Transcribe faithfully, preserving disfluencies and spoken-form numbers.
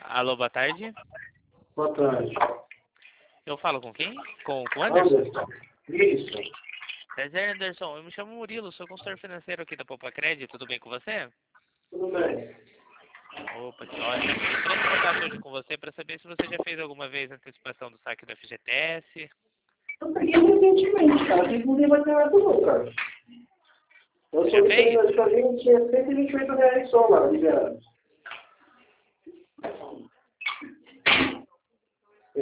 Alô, boa tarde. Boa tarde. Eu falo com quem? Com, com o Anderson? Anderson. Isso. Prazer, Anderson. Eu me chamo Murilo, sou consultor financeiro aqui da Poupa Crédito. Tudo bem com você? Tudo bem. Opa, que ótimo. Entrei em contato hoje com você para saber se você já fez alguma vez a antecipação do saque do F G T S. Eu peguei recentemente, cara. Tem que mudar mais nada não, cara. Eu Já sou fez? de tinha cento e vinte e oito reais só lá, liberado.